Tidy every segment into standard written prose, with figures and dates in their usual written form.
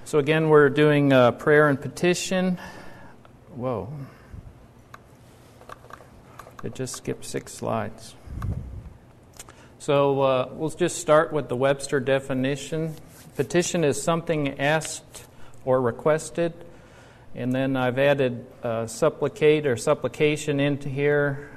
So again, we're doing prayer and petition. Whoa. It just skipped 6 slides. So we'll just start with the Webster definition. Petition is something asked or requested. And then I've added supplicate or supplication into here.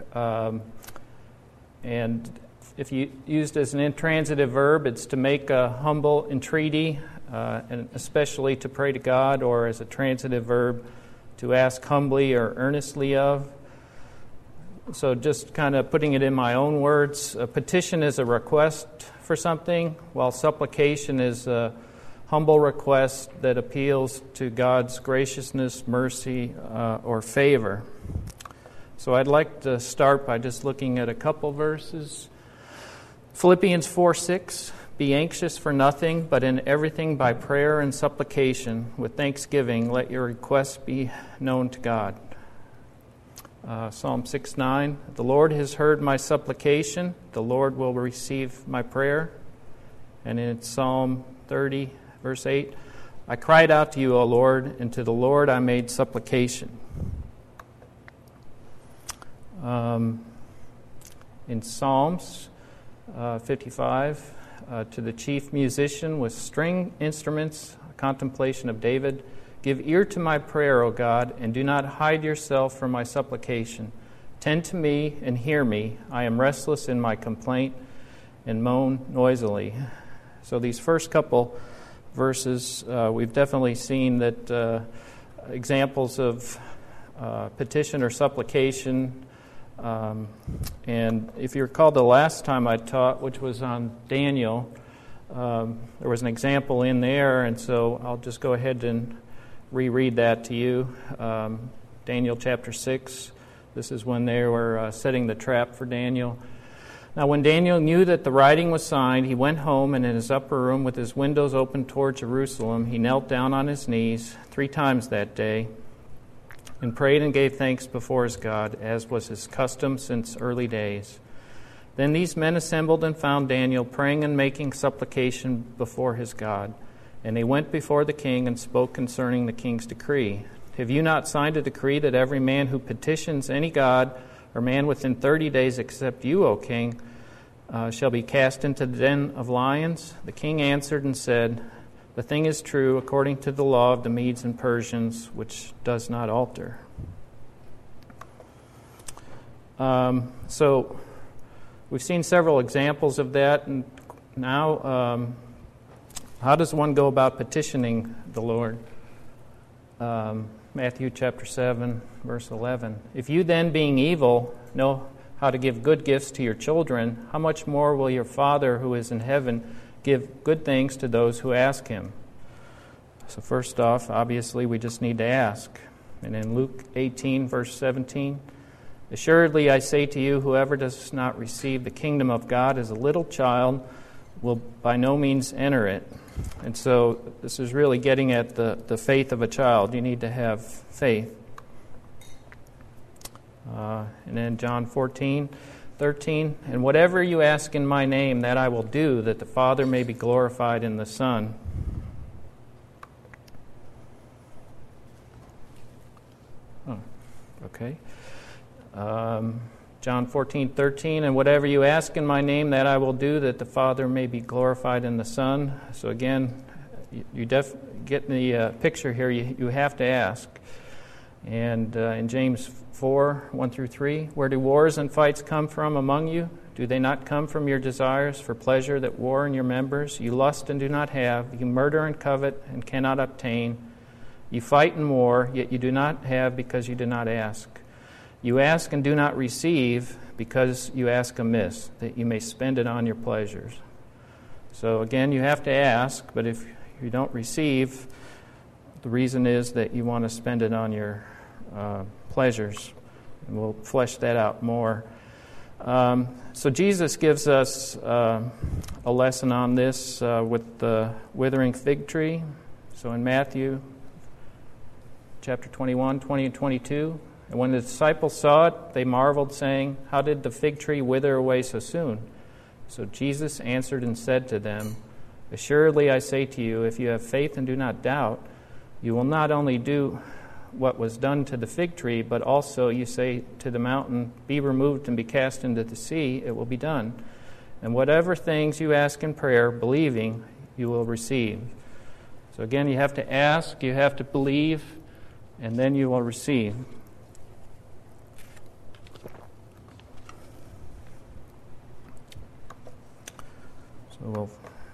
And if you used as an intransitive verb, it's to make a humble entreaty, and especially to pray to God, or as a transitive verb, to ask humbly or earnestly of. So just kind of putting it in my own words, a petition is a request for something, while supplication is a humble request that appeals to God's graciousness, mercy, or favor. So I'd like to start by just looking at a couple verses. Philippians 4:6, be anxious for nothing, but in everything by prayer and supplication, with thanksgiving, let your requests be known to God. Psalm 6:9, the Lord has heard my supplication, the Lord will receive my prayer. And in Psalm 30, verse 8, I cried out to you, O Lord, and to the Lord I made supplication. In Psalms 55, to the chief musician with string instruments, a contemplation of David, give ear to my prayer, O God, and do not hide yourself from my supplication. Tend to me and hear me. I am restless in my complaint and moan noisily. So these first couple verses, we've definitely seen that examples of petition or supplication. And if you recall the last time I taught, which was on Daniel, there was an example in there, and so I'll just go ahead and reread that to you. Daniel chapter 6, this is when they were setting the trap for Daniel. Now when Daniel knew that the writing was signed, he went home, and in his upper room with his windows open toward Jerusalem, he knelt down on his knees 3 times that day, and prayed and gave thanks before his God, as was his custom since early days. Then these men assembled and found Daniel praying and making supplication before his God. And they went before the king and spoke concerning the king's decree. Have you not signed a decree that every man who petitions any god or man within 30 days except you, O king, shall be cast into the den of lions? The king answered and said, the thing is true according to the law of the Medes and Persians, which does not alter. So we've seen several examples of that, and now how does one go about petitioning the Lord? Matthew chapter 7, verse 11. If you then, being evil, know how to give good gifts to your children, how much more will your Father who is in heaven give good things to those who ask him? So first off, obviously, we just need to ask. And in Luke 18, verse 17, assuredly I say to you, whoever does not receive the kingdom of God as a little child will by no means enter it. And so this is really getting at the faith of a child. You need to have faith. And then John 14:13, and whatever you ask in my name, that I will do, that the Father may be glorified in the Son. Okay. John 14:13, and whatever you ask in my name, that I will do, that the Father may be glorified in the Son. So again, you get the picture here. You have to ask. And in James 4:1-3, where do wars and fights come from among you? Do they not come from your desires for pleasure that war in your members? You lust and do not have. You murder and covet and cannot obtain. You fight and war, yet you do not have because you do not ask. You ask and do not receive because you ask amiss, that you may spend it on your pleasures. So again, you have to ask, but if you don't receive, the reason is that you want to spend it on your pleasures. And we'll flesh that out more. So Jesus gives us a lesson on this with the withering fig tree. So in Matthew chapter 21, 20 and 22, and when the disciples saw it, they marveled, saying, how did the fig tree wither away so soon? So Jesus answered and said to them, Assuredly, I say to you, if you have faith and do not doubt, you will not only do what was done to the fig tree, but also you say to the mountain, be removed and be cast into the sea, it will be done. And whatever things you ask in prayer, believing, you will receive. So again, you have to ask, you have to believe, and then you will receive. So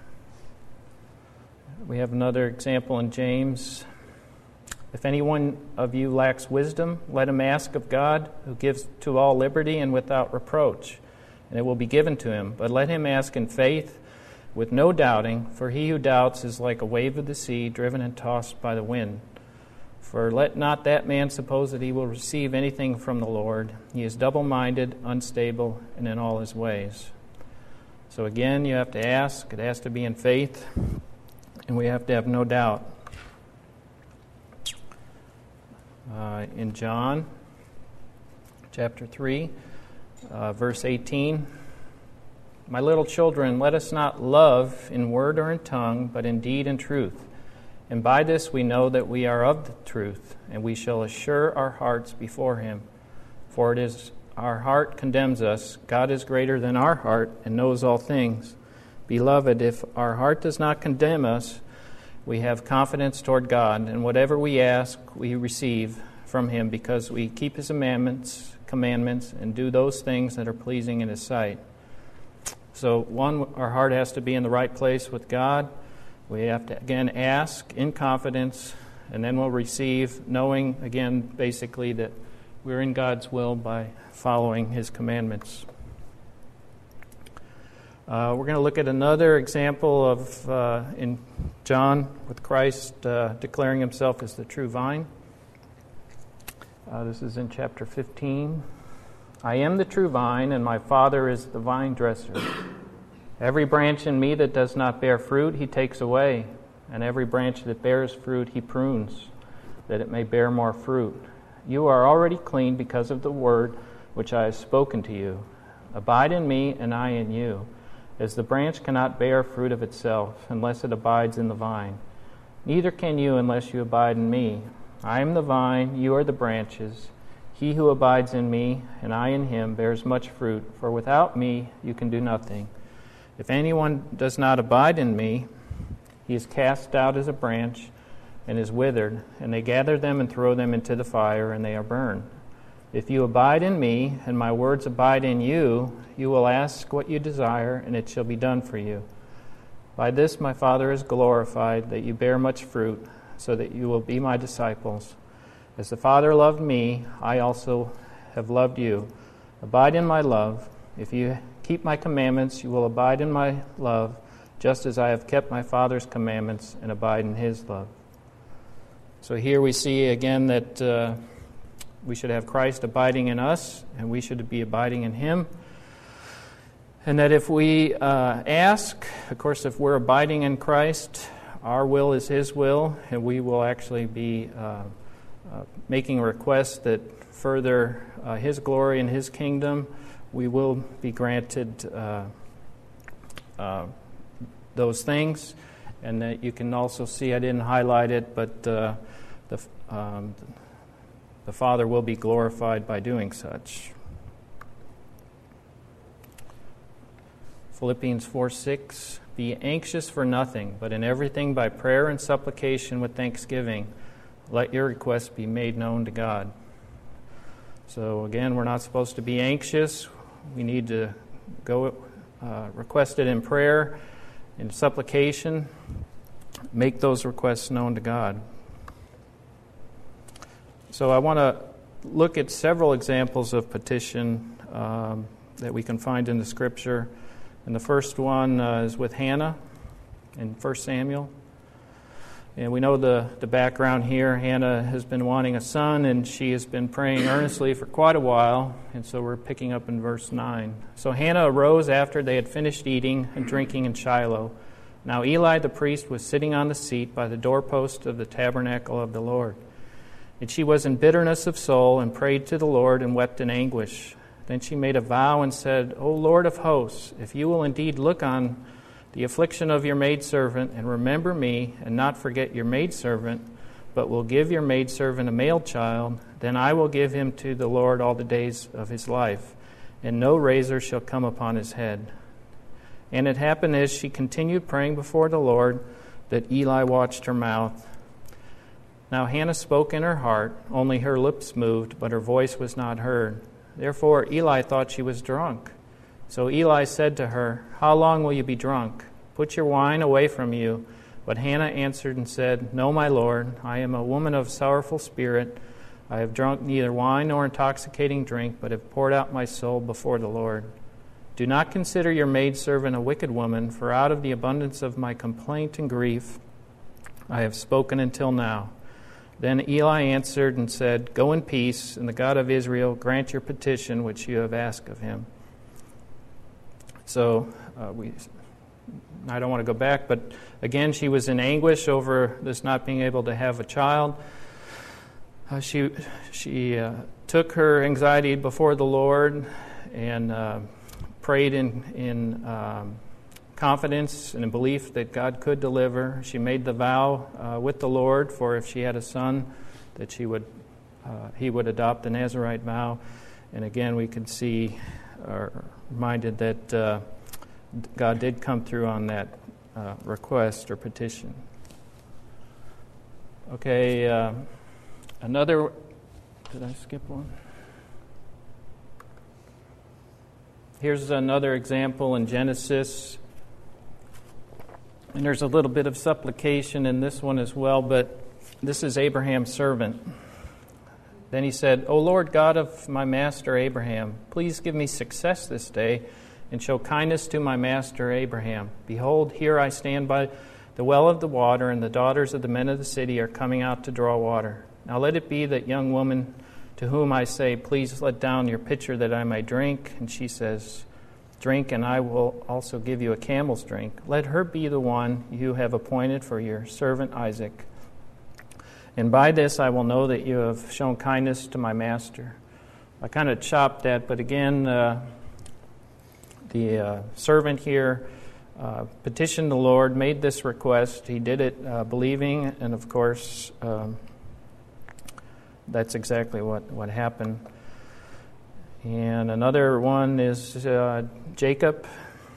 we have another example in James. If any one of you lacks wisdom, let him ask of God, who gives to all liberty and without reproach, and it will be given to him. But let him ask in faith, with no doubting, for he who doubts is like a wave of the sea, driven and tossed by the wind. For let not that man suppose that he will receive anything from the Lord. He is double-minded, unstable, and in all his ways. So again, you have to ask. It has to be in faith, and we have to have no doubt. In John chapter 3, verse 18, my little children, let us not love in word or in tongue, but in deed and truth. And by this we know that we are of the truth, and we shall assure our hearts before him. For it is our heart condemns us. God is greater than our heart and knows all things. Beloved, if our heart does not condemn us, we have confidence toward God, and whatever we ask, we receive from him, because we keep his commandments, and do those things that are pleasing in his sight. So, one, our heart has to be in the right place with God. We have to, again, ask in confidence, and then we'll receive, knowing, again, basically that we're in God's will by following his commandments. We're going to look at another example of in John with Christ declaring himself as the true vine. This is in chapter 15. I am the true vine, and my Father is the vine dresser. Every branch in me that does not bear fruit, he takes away, and every branch that bears fruit, he prunes, that it may bear more fruit. You are already clean because of the word which I have spoken to you. Abide in me, and I in you. As the branch cannot bear fruit of itself unless it abides in the vine, neither can you unless you abide in me. I am the vine, you are the branches. He who abides in me, and I in him, bears much fruit, for without me you can do nothing. If anyone does not abide in me, he is cast out as a branch and is withered, and they gather them and throw them into the fire, and they are burned. If you abide in me, and my words abide in you, you will ask what you desire, and it shall be done for you. By this my Father is glorified, that you bear much fruit, so that you will be my disciples. As the Father loved me, I also have loved you. Abide in my love. If you keep my commandments, you will abide in my love, just as I have kept my Father's commandments and abide in his love. So here we see again that we should have Christ abiding in us, and we should be abiding in him. And that if we ask, of course, if we're abiding in Christ, our will is his will, and we will actually be making requests that further his glory and his kingdom. We will be granted those things. And that you can also see, I didn't highlight it, but the Father will be glorified by doing such. Philippians 4:6, be anxious for nothing, but in everything by prayer and supplication with thanksgiving, let your requests be made known to God. So again, we're not supposed to be anxious. We need to go request it in prayer, in supplication, make those requests known to God. So I want to look at several examples of petition that we can find in the Scripture. And the first one is with Hannah in 1 Samuel. And we know the background here. Hannah has been wanting a son, and she has been praying earnestly for quite a while. And so we're picking up in verse 9. So Hannah arose after they had finished eating and drinking in Shiloh. Now Eli the priest was sitting on the seat by the doorpost of the tabernacle of the Lord. And she was in bitterness of soul and prayed to the Lord and wept in anguish. Then she made a vow and said, O Lord of hosts, if you will indeed look on the affliction of your maidservant, and remember me, and not forget your maidservant, but will give your maidservant a male child, then I will give him to the Lord all the days of his life, and no razor shall come upon his head. And it happened as she continued praying before the Lord, that Eli watched her mouth. Now Hannah spoke in her heart, only her lips moved, but her voice was not heard. Therefore Eli thought she was drunk. So Eli said to her, How long will you be drunk? Put your wine away from you. But Hannah answered and said, No, my Lord, I am a woman of sorrowful spirit. I have drunk neither wine nor intoxicating drink, but have poured out my soul before the Lord. Do not consider your maidservant a wicked woman, for out of the abundance of my complaint and grief I have spoken until now. Then Eli answered and said, Go in peace, and the God of Israel grant your petition which you have asked of him. So I don't want to go back, but again, she was in anguish over this not being able to have a child. She took her anxiety before the Lord and prayed in confidence and in belief that God could deliver. She made the vow with the Lord, for if she had a son, that he would adopt the Nazirite vow. And again, we could see, reminded that God did come through on that request or petition. Okay, another. Did I skip one? Here's another example in Genesis. And there's a little bit of supplication in this one as well, but this is Abraham's servant. Then he said, O Lord God of my master Abraham, please give me success this day and show kindness to my master Abraham. Behold, here I stand by the well of the water, and the daughters of the men of the city are coming out to draw water. Now let it be that young woman to whom I say, Please let down your pitcher that I may drink. And she says, Drink, and I will also give you a camel's drink. Let her be the one you have appointed for your servant Isaac. And by this I will know that you have shown kindness to my master. I kind of chopped that, but again, the servant here petitioned the Lord, made this request. He did it believing, and of course, that's exactly what happened. And another one is Jacob,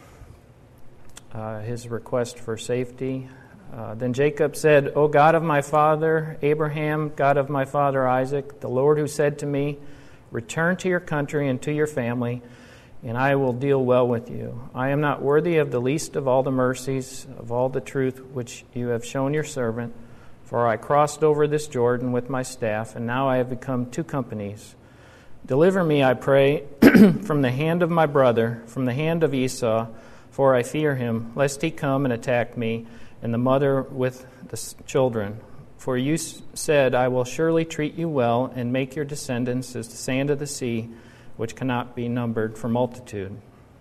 his request for safety. Then Jacob said, O God of my father Abraham, God of my father Isaac, the Lord who said to me, Return to your country and to your family, and I will deal well with you. I am not worthy of the least of all the mercies, of all the truth which you have shown your servant, for I crossed over this Jordan with my staff, and now I have become two companies. Deliver me, I pray, from the hand of my brother, from the hand of Esau, for I fear him, lest he come and attack me, and the mother with the children. For you said, I will surely treat you well, and make your descendants as the sand of the sea, which cannot be numbered for multitude.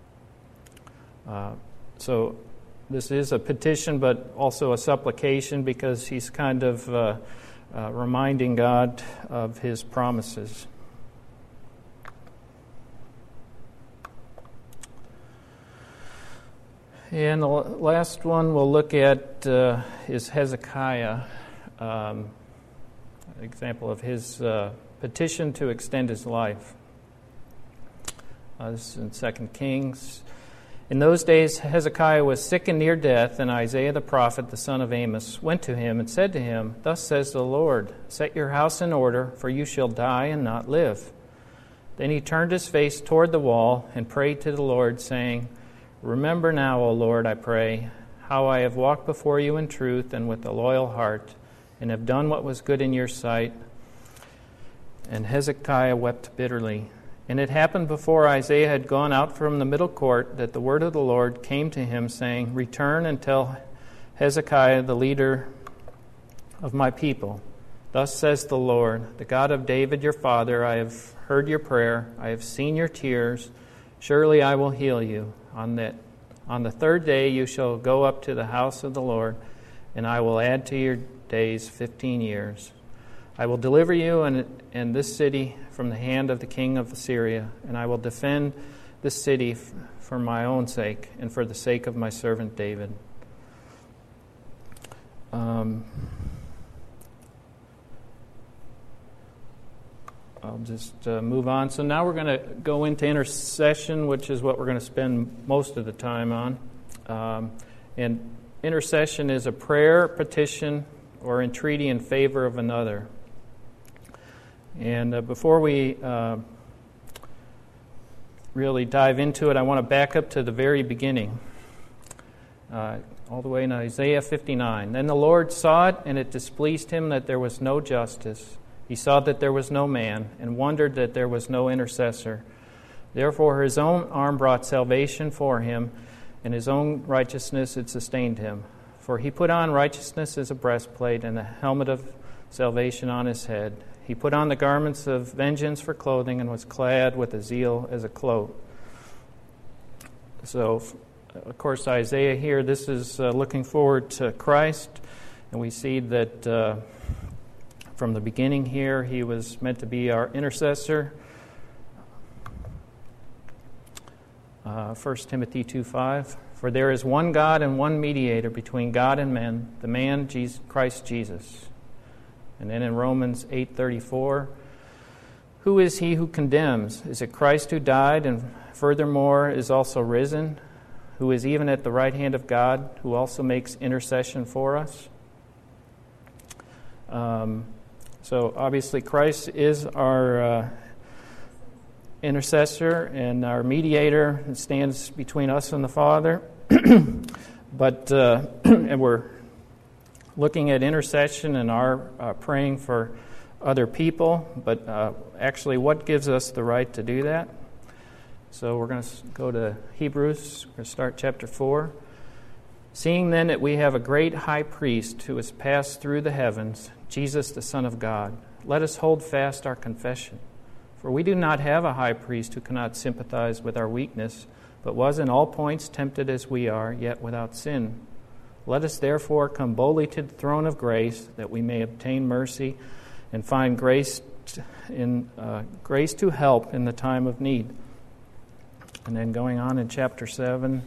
So this is a petition, but also a supplication, because he's kind of reminding God of his promises. And the last one we'll look at is Hezekiah, an example of his petition to extend his life. This is in 2 Kings. In those days Hezekiah was sick and near death, and Isaiah the prophet, the son of Amos, went to him and said to him, Thus says the Lord, Set your house in order, for you shall die and not live. Then he turned his face toward the wall and prayed to the Lord, saying, Remember now, O Lord, I pray, how I have walked before you in truth and with a loyal heart, and have done what was good in your sight. And Hezekiah wept bitterly. And it happened before Isaiah had gone out from the middle court that the word of the Lord came to him, saying, Return and tell Hezekiah, the leader of my people, Thus says the Lord, the God of David your father, I have heard your prayer, I have seen your tears. Surely I will heal you. On the third day you shall go up to the house of the Lord, and I will add to your days 15 years. I will deliver you and this city from the hand of the king of Assyria, and I will defend this city for my own sake and for the sake of my servant David. I'll just move on. So now we're going to go into intercession, which is what we're going to spend most of the time on. And intercession is a prayer, petition, or entreaty in favor of another. And before we really dive into it, I want to back up to the very beginning, all the way in Isaiah 59. Then the Lord saw it, and it displeased him that there was no justice. He saw that there was no man, and wondered that there was no intercessor. Therefore his own arm brought salvation for him, and his own righteousness had sustained him. For he put on righteousness as a breastplate, and the helmet of salvation on his head. He put on the garments of vengeance for clothing, and was clad with a zeal as a cloak. So, of course, Isaiah here, this is looking forward to Christ, and we see that from the beginning here, he was meant to be our intercessor. 1 Timothy 2:5. For there is one God and one mediator between God and men, the man Christ Jesus. And then in Romans 8:34, who is he who condemns? Is it Christ who died and furthermore is also risen, who is even at the right hand of God, who also makes intercession for us? So obviously Christ is our intercessor and our mediator and stands between us and the Father. But and we're looking at intercession and our praying for other people. But actually, what gives us the right to do that? So we're going to go to Hebrews. We're going to start chapter 4. Seeing then that we have a great high priest who has passed through the heavens, Jesus the Son of God, let us hold fast our confession. For we do not have a high priest who cannot sympathize with our weakness, but was in all points tempted as we are, yet without sin. Let us therefore come boldly to the throne of grace, that we may obtain mercy and find grace to help in the time of need. And then going on in chapter 7,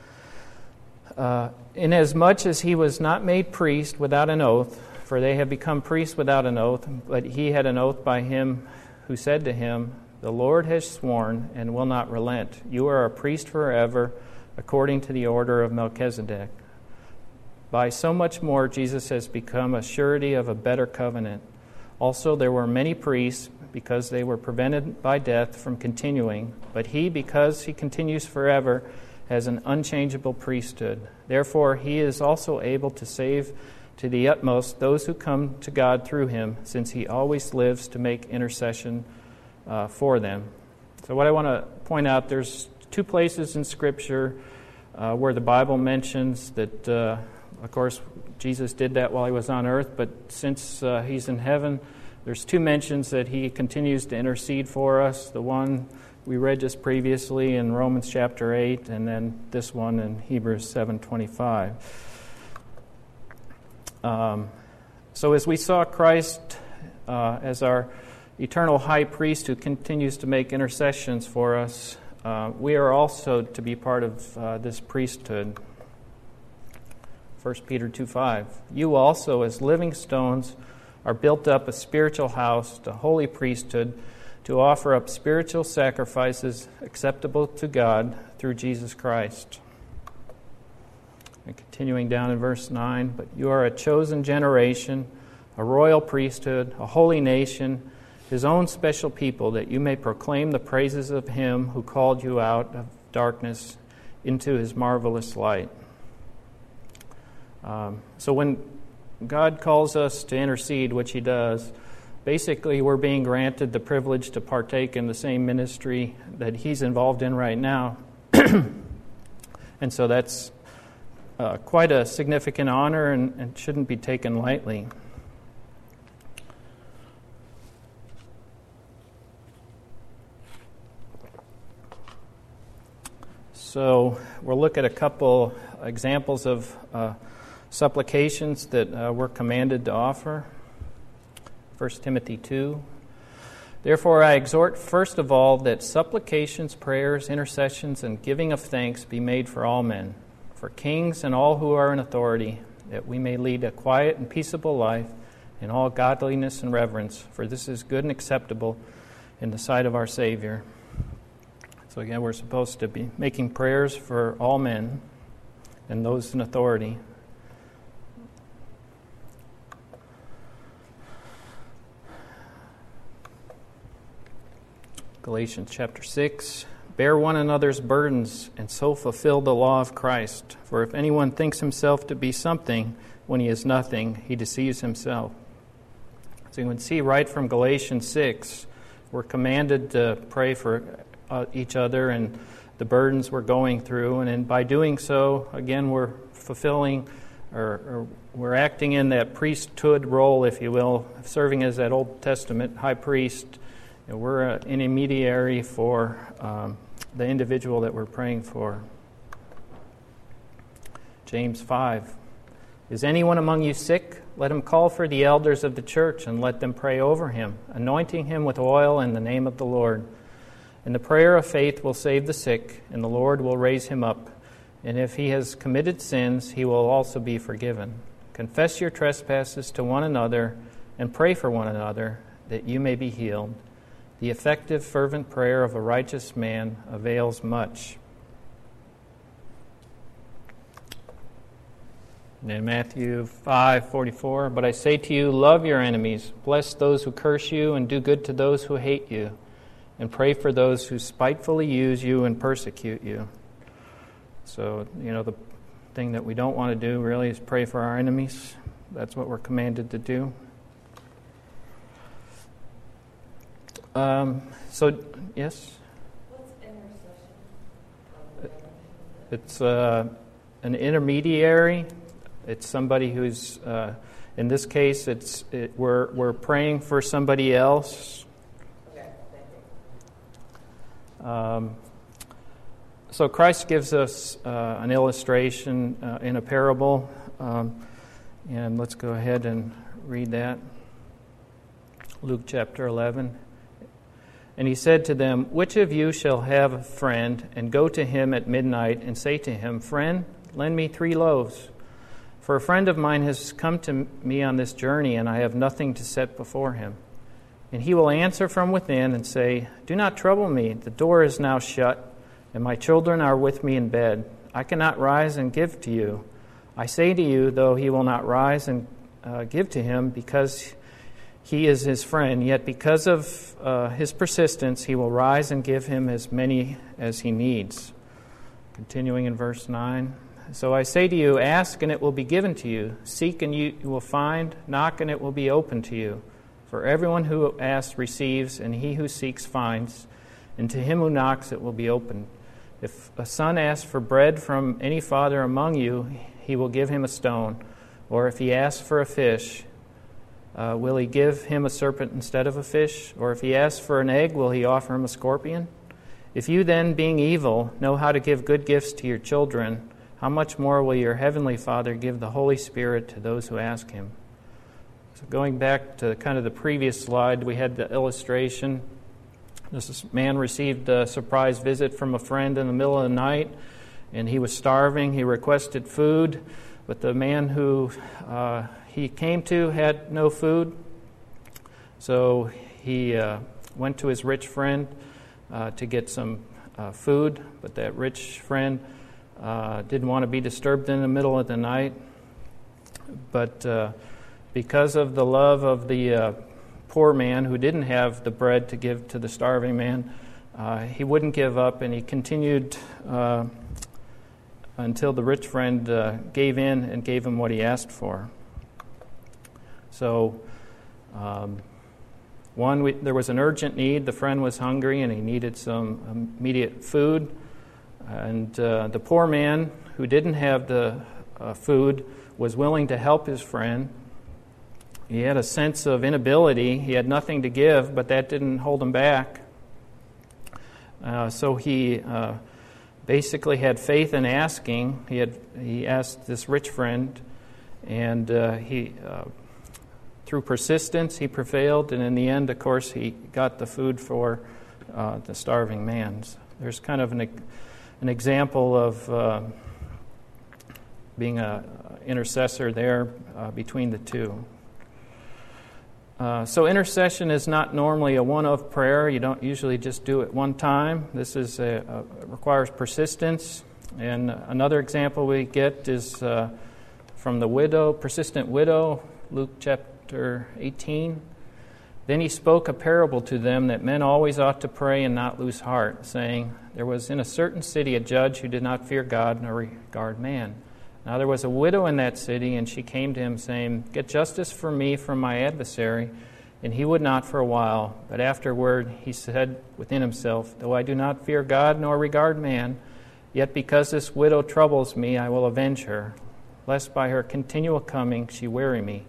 inasmuch as he was not made priest without an oath, for they have become priests without an oath, but he had an oath by him who said to him, the Lord has sworn and will not relent. You are a priest forever, according to the order of Melchizedek. By so much more Jesus has become a surety of a better covenant. Also there were many priests, because they were prevented by death from continuing, but he, because he continues forever, has an unchangeable priesthood. Therefore he is also able to save to the utmost those who come to God through him, since he always lives to make intercession for them. So what I want to point out, there's two places in Scripture where the Bible mentions that, of course, Jesus did that while he was on earth, but since he's in heaven, there's two mentions that he continues to intercede for us. The one we read just previously in Romans chapter 8, and then this one in Hebrews 7:25. So as we saw Christ as our eternal high priest who continues to make intercessions for us, we are also to be part of this priesthood. 1 Peter 2:5. You also, as living stones, are built up a spiritual house, a holy priesthood, to offer up spiritual sacrifices acceptable to God through Jesus Christ. And continuing down in verse 9, but you are a chosen generation, a royal priesthood, a holy nation, his own special people, that you may proclaim the praises of him who called you out of darkness into his marvelous light. So when God calls us to intercede, which he does, basically we're being granted the privilege to partake in the same ministry that he's involved in right now. And so that's quite a significant honor and shouldn't be taken lightly. So we'll look at a couple examples of supplications that we're commanded to offer. 1 Timothy 2. Therefore I exhort first of all that supplications, prayers, intercessions, and giving of thanks be made for all men, for kings and all who are in authority, that we may lead a quiet and peaceable life in all godliness and reverence, for this is good and acceptable in the sight of our Savior. So again, we're supposed to be making prayers for all men and those in authority. Galatians chapter 6, bear one another's burdens and so fulfill the law of Christ. For if anyone thinks himself to be something when he is nothing, he deceives himself. So you can see right from Galatians 6, we're commanded to pray for each other and the burdens we're going through. And by doing so, again, we're fulfilling or we're acting in that priesthood role, if you will, serving as that Old Testament high priest. We're an intermediary for the individual that we're praying for. James 5. Is anyone among you sick? Let him call for the elders of the church and let them pray over him, anointing him with oil in the name of the Lord. And the prayer of faith will save the sick, and the Lord will raise him up. And if he has committed sins, he will also be forgiven. Confess your trespasses to one another and pray for one another, that you may be healed. The effective, fervent prayer of a righteous man avails much. And in Matthew 5:44, but I say to you, love your enemies, bless those who curse you, and do good to those who hate you, and pray for those who spitefully use you and persecute you. So, the thing that we don't want to do really is pray for our enemies. That's what we're commanded to do. Yes? What's intercession? It's an intermediary. It's somebody who's, in this case, we're praying for somebody else. Okay, thank you. So Christ gives us an illustration in a parable, and let's go ahead and read that. Luke chapter 11. And he said to them, which of you shall have a friend and go to him at midnight and say to him, friend, lend me 3 loaves? For a friend of mine has come to me on this journey, and I have nothing to set before him. And he will answer from within and say, do not trouble me, the door is now shut, and my children are with me in bed. I cannot rise and give to you. I say to you, though he will not rise and give to him because he is his friend, yet because of his persistence, he will rise and give him as many as he needs. Continuing in verse 9. So I say to you, ask and it will be given to you. Seek and you will find. Knock and it will be opened to you. For everyone who asks receives, and he who seeks finds. And to him who knocks it will be opened. If a son asks for bread from any father among you, he will give him a stone. Or if he asks for a fish, will he give him a serpent instead of a fish? Or if he asks for an egg, will he offer him a scorpion? If you then, being evil, know how to give good gifts to your children, how much more will your heavenly Father give the Holy Spirit to those who ask him? So going back to kind of the previous slide, we had the illustration. This man received a surprise visit from a friend in the middle of the night, and he was starving. He requested food, but the man who he came to had no food. So he went to his rich friend to get some food, but that rich friend didn't want to be disturbed in the middle of the night. But because of the love of the poor man who didn't have the bread to give to the starving man, he wouldn't give up, and he continued until the rich friend gave in and gave him what he asked for. So, there was an urgent need. The friend was hungry and he needed some immediate food. And the poor man who didn't have the food was willing to help his friend. He had a sense of inability. He had nothing to give, but that didn't hold him back. So he basically had faith in asking. He asked this rich friend, and through persistence, he prevailed, and in the end, of course, he got the food for the starving man. So there's kind of an example of being an intercessor there between the two. So intercession is not normally a one-off prayer. You don't usually just do it one time. This requires persistence. And another example we get is from the persistent widow, Luke chapter 18. Then he spoke a parable to them that men always ought to pray and not lose heart, saying, there was in a certain city a judge who did not fear God nor regard man. Now there was a widow in that city, and she came to him, saying, get justice for me from my adversary. And he would not for a while. But afterward he said within himself, though I do not fear God nor regard man, yet because this widow troubles me, I will avenge her, lest by her continual coming she weary me.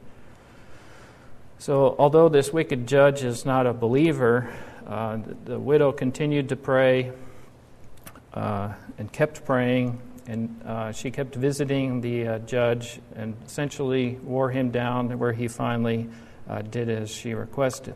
So although this wicked judge is not a believer, the widow continued to pray and kept praying. And she kept visiting the judge and essentially wore him down, where he finally did as she requested.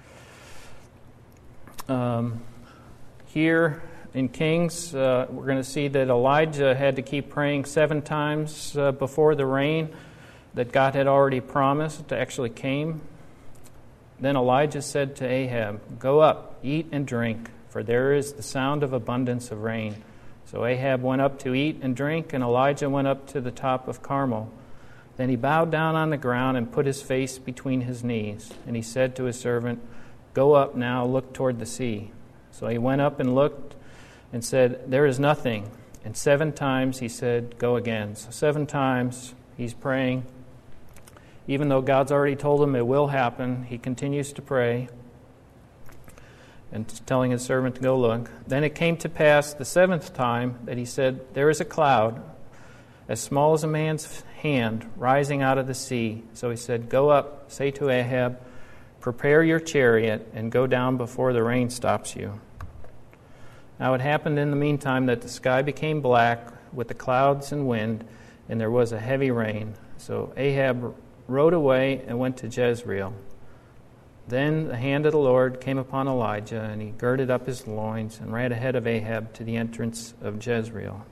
Here in Kings, we're going to see that Elijah had to keep praying 7 times before the rain that God had already promised actually came. Then Elijah said to Ahab, go up, eat and drink, for there is the sound of abundance of rain. So Ahab went up to eat and drink, and Elijah went up to the top of Carmel. Then he bowed down on the ground and put his face between his knees. And he said to his servant, go up now, look toward the sea. So he went up and looked and said, there is nothing. And 7 times he said, go again. So 7 times he's praying. Even though God's already told him it will happen, he continues to pray and telling his servant to go look. Then it came to pass the 7th time that he said, there is a cloud as small as a man's hand rising out of the sea. So he said, go up, say to Ahab, prepare your chariot and go down before the rain stops you. Now it happened in the meantime that the sky became black with the clouds and wind, and there was a heavy rain. So Ahab rode away and went to Jezreel. Then the hand of the Lord came upon Elijah, and he girded up his loins and ran ahead of Ahab to the entrance of Jezreel.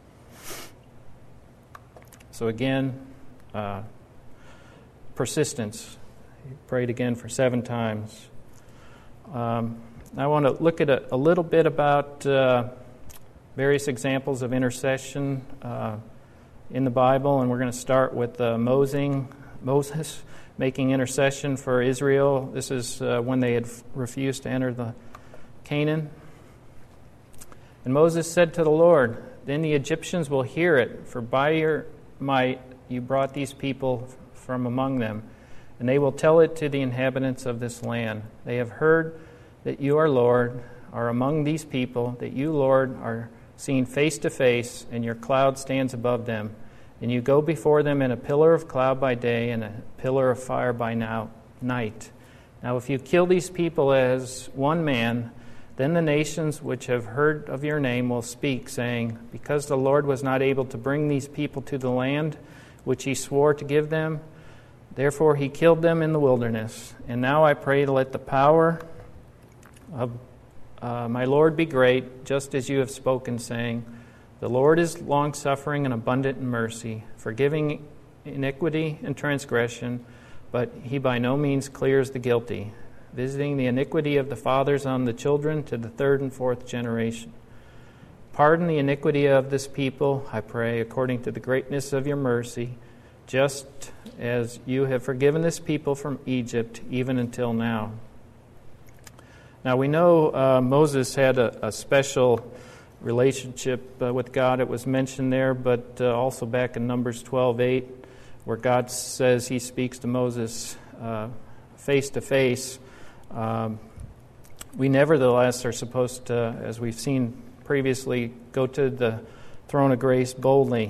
So again, persistence. He prayed again for 7 times. I want to look at a little bit about various examples of intercession in the Bible, and we're going to start with Moses making intercession for Israel. This is when they had refused to enter the Canaan. And Moses said to the Lord, then the Egyptians will hear it, for by your might you brought these people from among them, and they will tell it to the inhabitants of this land. They have heard that you, our Lord, are among these people, that you, Lord, are seen face to face, and your cloud stands above them. And you go before them in a pillar of cloud by day and a pillar of fire by night. Now if you kill these people as one man, then the nations which have heard of your name will speak, saying, because the Lord was not able to bring these people to the land which he swore to give them, therefore he killed them in the wilderness. And now I pray to let the power of my Lord be great, just as you have spoken, saying, the Lord is long-suffering and abundant in mercy, forgiving iniquity and transgression, but he by no means clears the guilty, visiting the iniquity of the fathers on the children to the 3rd and 4th generation. Pardon the iniquity of this people, I pray, according to the greatness of your mercy, just as you have forgiven this people from Egypt, even until now. Now we know Moses had a special relationship with God. It was mentioned there, but also back in Numbers 12:8, where God says he speaks to Moses face to face. We nevertheless are supposed to, as we've seen previously, go to the throne of grace boldly.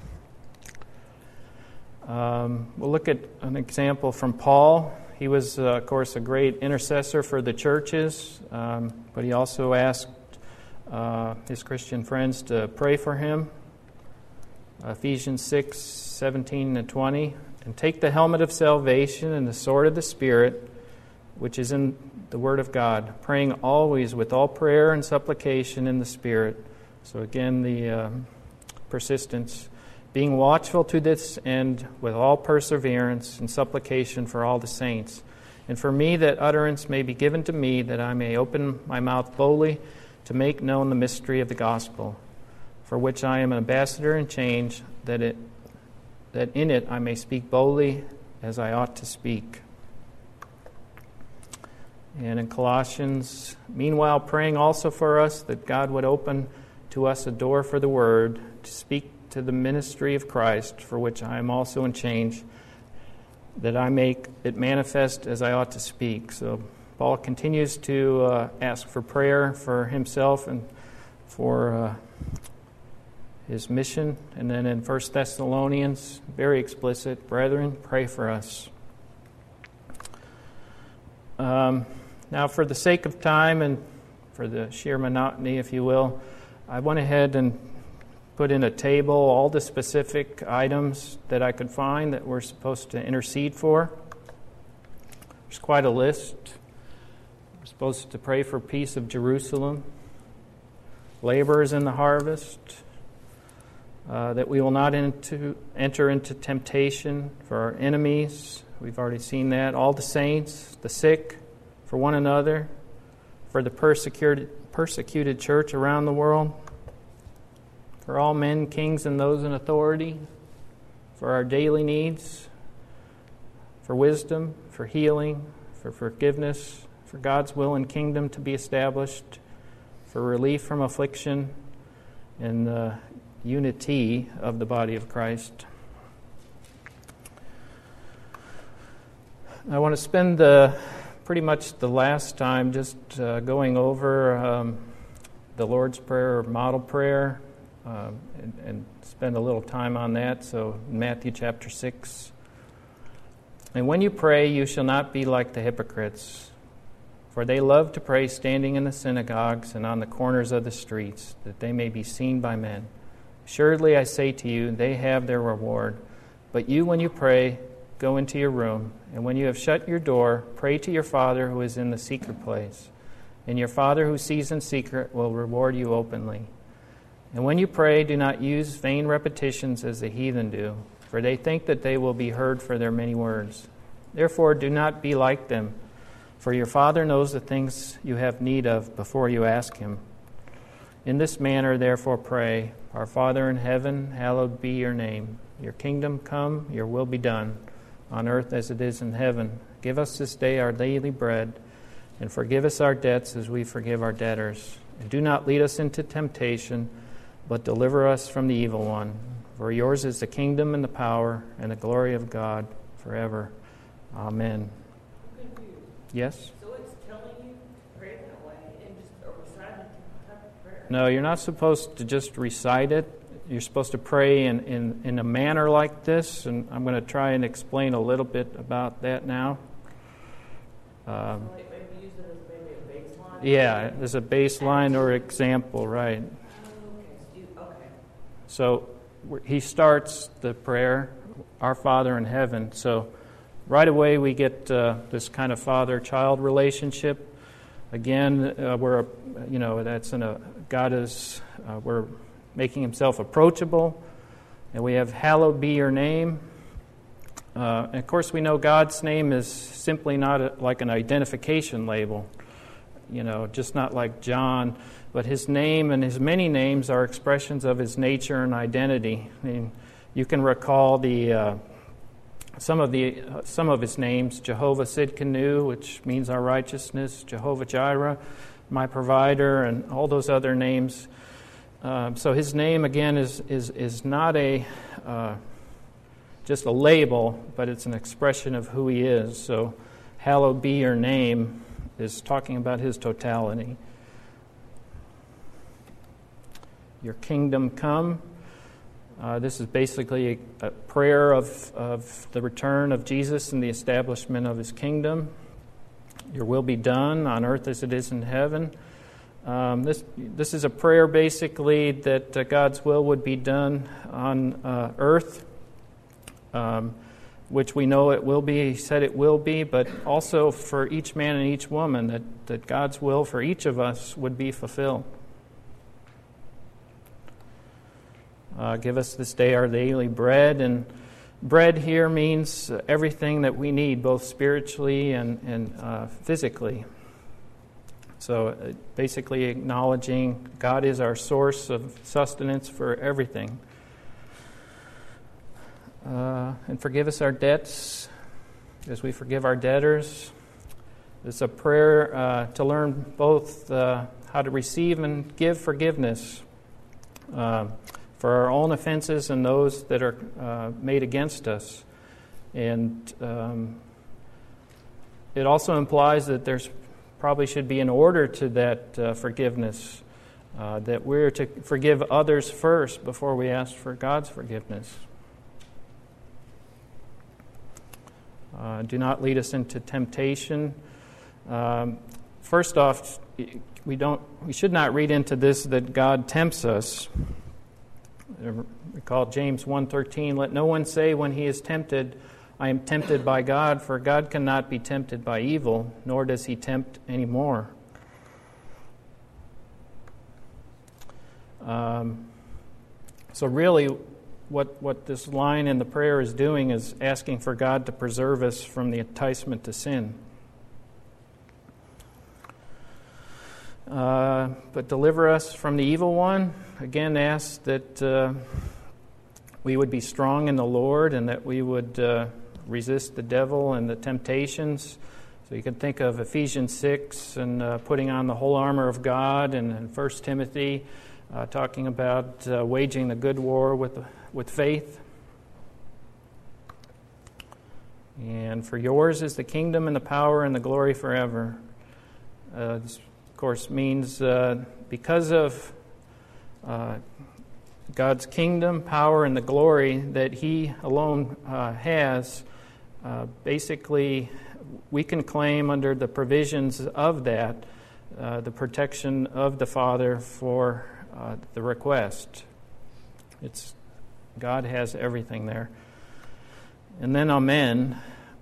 We'll look at an example from Paul. He was, of course, a great intercessor for the churches, but he also asked his Christian friends to pray for him. Ephesians 6:17 and 20. And take the helmet of salvation and the sword of the Spirit, which is in the Word of God, praying always with all prayer and supplication in the Spirit. So again, the persistence. Being watchful to this end with all perseverance and supplication for all the saints. And for me, that utterance may be given to me, that I may open my mouth boldly to make known the mystery of the gospel, for which I am an ambassador in chains, that in it I may speak boldly as I ought to speak. And in Colossians, meanwhile praying also for us that God would open to us a door for the word to speak to the ministry of Christ, for which I am also in chains, that I make it manifest as I ought to speak. So Paul continues to ask for prayer for himself and for his mission. And then in 1 Thessalonians, very explicit, brethren, pray for us. Now, for the sake of time and for the sheer monotony, if you will, I went ahead and put in a table all the specific items that I could find that we're supposed to intercede for. There's quite a list. We're supposed to pray for peace of Jerusalem, laborers in the harvest, that we will not enter into temptation, for our enemies. We've already seen that. All the saints, the sick, for one another, for the persecuted church around the world, for all men, kings, and those in authority, for our daily needs, for wisdom, for healing, for forgiveness, for God's will and kingdom to be established, for relief from affliction, and the unity of the body of Christ. I want to spend pretty much the last time just going over the Lord's Prayer or model prayer, and spend a little time on that. So Matthew chapter 6. And when you pray, you shall not be like the hypocrites, for they love to pray standing in the synagogues and on the corners of the streets, that they may be seen by men. Assuredly, I say to you, they have their reward. But you, when you pray, go into your room, and when you have shut your door, pray to your Father who is in the secret place. And your Father who sees in secret will reward you openly. And when you pray, do not use vain repetitions as the heathen do, for they think that they will be heard for their many words. Therefore, do not be like them, for your Father knows the things you have need of before you ask Him. In this manner, therefore, pray, Our Father in heaven, hallowed be your name. Your kingdom come, your will be done, on earth as it is in heaven. Give us this day our daily bread, and forgive us our debts as we forgive our debtors. And do not lead us into temptation, but deliver us from the evil one. For yours is the kingdom and the power and the glory of God forever. Amen. I'm confused. Yes? So it's telling you to pray that way and just recite a type of prayer? No, you're not supposed to just recite it. You're supposed to pray in a manner like this, and I'm going to try and explain a little bit about that now. So maybe use it as maybe a baseline? Yeah, as a baseline or example, right. Okay. So he starts the prayer, Our Father in heaven. So right away we get this kind of father-child relationship. Again, God is, we're making Himself approachable, and we have hallowed be your name. And of course, we know God's name is simply not like an identification label, just not like John. But His name and His many names are expressions of His nature and identity. I mean, you can recall some of His names: Jehovah Sidkenu, which means our righteousness; Jehovah Jireh, my provider, and all those other names. So His name again is not just a label, but it's an expression of who He is. So, hallowed be your name is talking about His totality. Your kingdom come. This is basically a prayer of the return of Jesus and the establishment of His kingdom. Your will be done on earth as it is in heaven. This is a prayer basically that God's will would be done on earth. which we know it will be. He said it will be, but also for each man and each woman, that God's will for each of us would be fulfilled. Give us this day our daily bread, and bread here means everything that we need, both spiritually and physically. So basically acknowledging God is our source of sustenance for everything. And forgive us our debts as we forgive our debtors. It's a prayer to learn both how to receive and give forgiveness for our own offenses and those that are made against us. And it also implies that there's probably should be an order to that forgiveness, that we're to forgive others first before we ask for God's forgiveness. Do not lead us into temptation. First off, we should not read into this that God tempts us. Recall James 1:13, let no one say when he is tempted, I am tempted by God, for God cannot be tempted by evil, nor does he tempt anymore. So really, what this line in the prayer is doing is asking for God to preserve us from the enticement to sin. But deliver us from the evil one. Again, ask that we would be strong in the Lord and that we would resist the devil and the temptations. So you can think of Ephesians 6 and putting on the whole armor of God, and 1 Timothy talking about waging the good war with faith. And for yours is the kingdom and the power and the glory forever. This, of course, means because of God's kingdom, power, and the glory that He alone has, basically we can claim under the provisions of that the protection of the Father for the request. God has everything there. And then amen.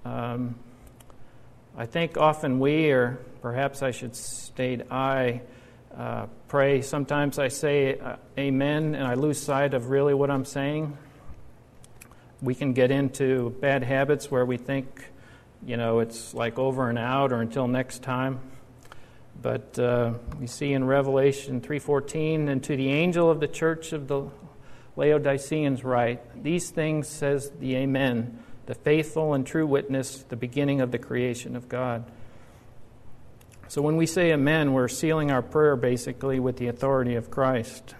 I think often we, or perhaps I should state I, pray. Sometimes I say amen and I lose sight of really what I'm saying. We can get into bad habits where we think, it's like over and out or until next time. But we see in Revelation 3:14, and to the angel of the church of the Laodiceans write, these things says the Amen, the faithful and true witness, the beginning of the creation of God. So when we say amen, we're sealing our prayer basically with the authority of Christ.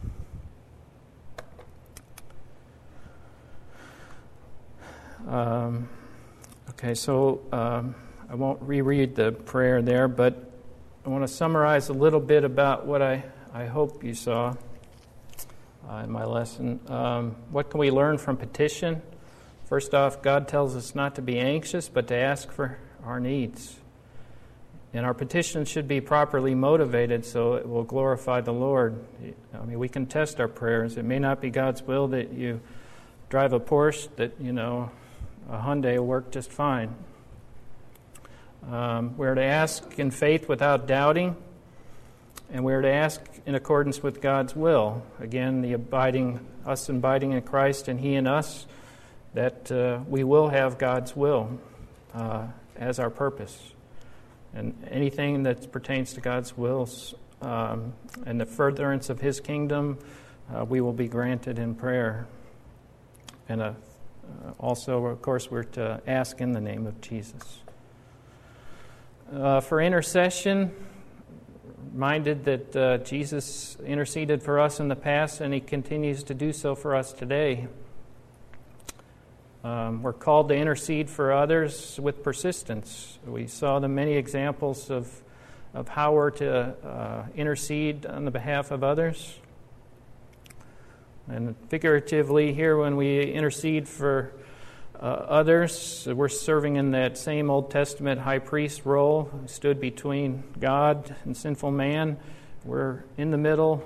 I won't reread the prayer there, but I want to summarize a little bit about what I hope you saw in my lesson. What can we learn from petition? First off, God tells us not to be anxious, but to ask for our needs. And our petition should be properly motivated so it will glorify the Lord. We can test our prayers. It may not be God's will that you drive a Porsche, that, a Hyundai will work just fine. We're to ask in faith without doubting, and we're to ask in accordance with God's will. Again, us abiding in Christ and He in us, that we will have God's will as our purpose. And anything that pertains to God's will and the furtherance of His kingdom, we will be granted in prayer. And also, of course, we're to ask in the name of Jesus. For intercession, reminded that Jesus interceded for us in the past, and He continues to do so for us today. We're called to intercede for others with persistence. We saw the many examples of how we're to intercede on the behalf of others. And figuratively here, when we intercede for others, we're serving in that same Old Testament high priest role, who stood between God and sinful man. We're in the middle,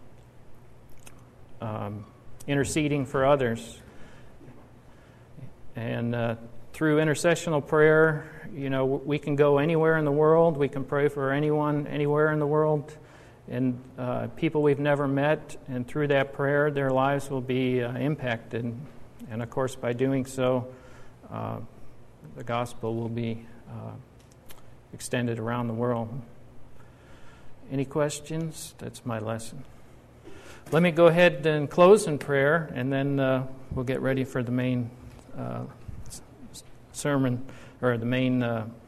interceding for others. And through intercessional prayer, we can go anywhere in the world. We can pray for anyone, anywhere in the world, and people we've never met. And through that prayer, their lives will be impacted. And of course, by doing so, the gospel will be extended around the world. Any questions? That's my lesson. Let me go ahead and close in prayer, and then we'll get ready for the main sermon, or the main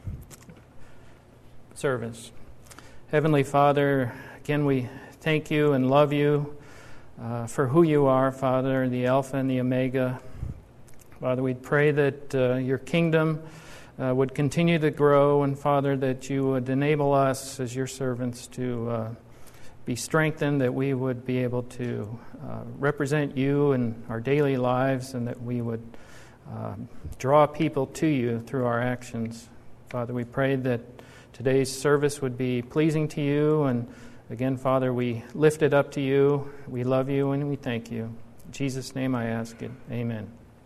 service. Heavenly Father, again we thank you and love you for who you are, Father, the Alpha and the Omega. Father, we pray that your kingdom would continue to grow, and Father, that you would enable us as your servants to be strengthened, that we would be able to represent you in our daily lives, and that we would draw people to you through our actions. Father, we pray that today's service would be pleasing to you, and again, Father, we lift it up to you. We love you and we thank you. In Jesus' name I ask it. Amen.